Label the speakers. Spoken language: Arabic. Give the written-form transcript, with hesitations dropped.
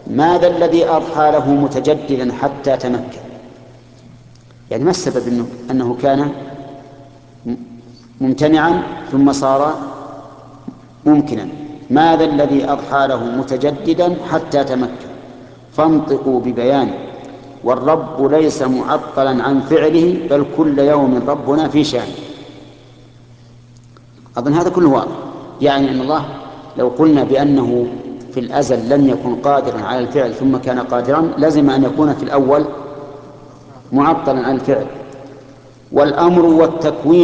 Speaker 1: ماذا الذي أضحى له متجددا حتى تمكن؟ يعني ما السبب أنه كان ممتنعا ثم صار ممكنا؟ ماذا الذي أضحى له متجددا حتى تمكن؟ فانطقوا ببيانه، والرب ليس معطلا عن فعله، بل كل يوم ربنا في شأن. أظن هذا كله واضح. يعني أن الله لو قلنا بأنه في الأزل لم يكن قادرا على الفعل ثم كان قادرا، لازم أن يكون في الأول معطلا عن الفعل. والأمر والتكوين